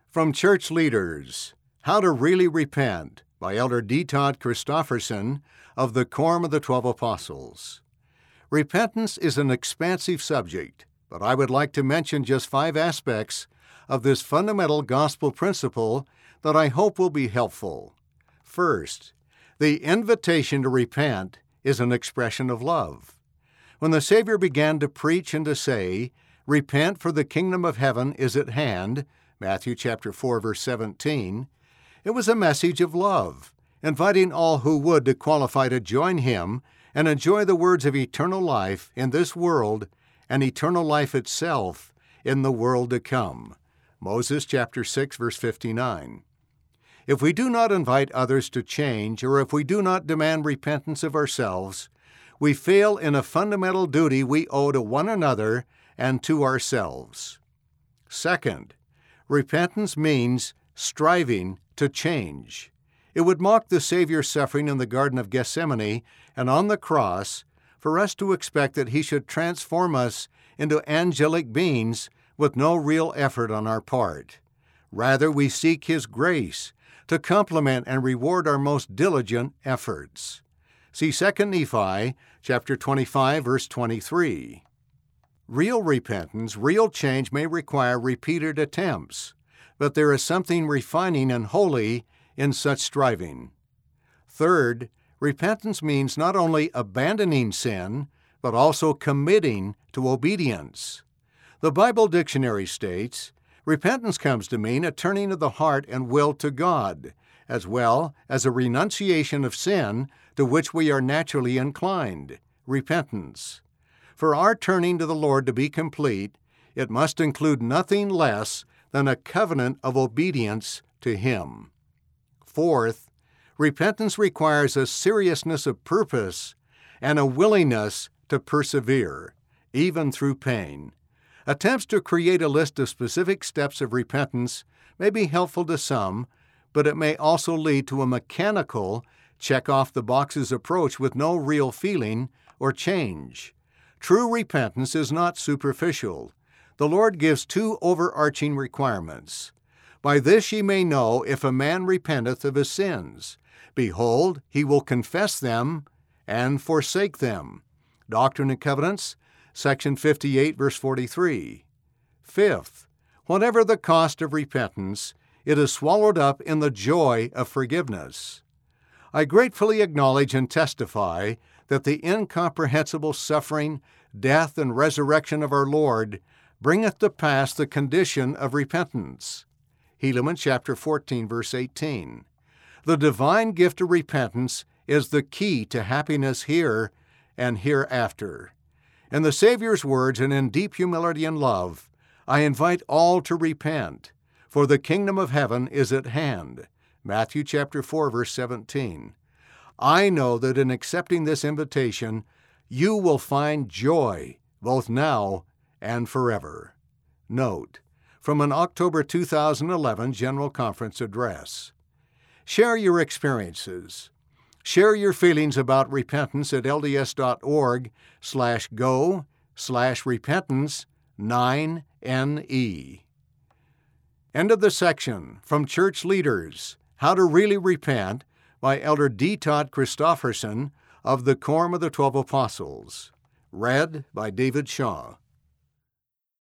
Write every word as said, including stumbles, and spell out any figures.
From Church Leaders, How to Really Repent by Elder D. Todd Christofferson of the Quorum of the Twelve Apostles. Repentance is an expansive subject, but I would like to mention just five aspects of this fundamental gospel principle that I hope will be helpful. First, the invitation to repent is an expression of love. When the Savior began to preach and to say, "Repent, for the kingdom of heaven is at hand," Matthew chapter four, verse seventeen, it was a message of love, inviting all who would to qualify to join him and enjoy the words of eternal life in this world and eternal life itself in the world to come. Moses chapter six, verse fifty-nine. If we do not invite others to change, or if we do not demand repentance of ourselves, we fail in a fundamental duty we owe to one another and to ourselves. Second, repentance means striving to change. It would mock the Savior's suffering in the Garden of Gethsemane and on the cross for us to expect that he should transform us into angelic beings with no real effort on our part. Rather, we seek his grace to complement and reward our most diligent efforts. See Second Nephi chapter twenty-five, verse twenty-three. Real repentance, real change may require repeated attempts, but there is something refining and holy in such striving. Third, repentance means not only abandoning sin, but also committing to obedience. The Bible Dictionary states, repentance comes to mean a turning of the heart and will to God, as well as a renunciation of sin to which we are naturally inclined, repentance. For our turning to the Lord to be complete, it must include nothing less than a covenant of obedience to him. Fourth, repentance requires a seriousness of purpose and a willingness to persevere, even through pain. Attempts to create a list of specific steps of repentance may be helpful to some, but it may also lead to a mechanical, check-off-the-boxes approach with no real feeling or change. True repentance is not superficial. The Lord gives two overarching requirements. By this ye may know if a man repenteth of his sins. Behold, he will confess them and forsake them. Doctrine and Covenants, section fifty-eight, verse forty-three. Fifth, whatever the cost of repentance, it is swallowed up in the joy of forgiveness. I gratefully acknowledge and testify that the incomprehensible suffering, death, and resurrection of our Lord bringeth to pass the condition of repentance. Helaman chapter fourteen, verse eighteen. The divine gift of repentance is the key to happiness here and hereafter. In the Savior's words and in deep humility and love, I invite all to repent, for the kingdom of heaven is at hand. Matthew chapter four, verse seventeen. I know that in accepting this invitation, you will find joy, both now and forever. Note, from an October two thousand eleven General Conference address. Share your experiences. Share your feelings about repentance at lds.org slash go slash repentance 9ne. End of the section. From Church Leaders, How to Really Repent by Elder D. Todd Christofferson of the Quorum of the Twelve Apostles. Read by David Shaw.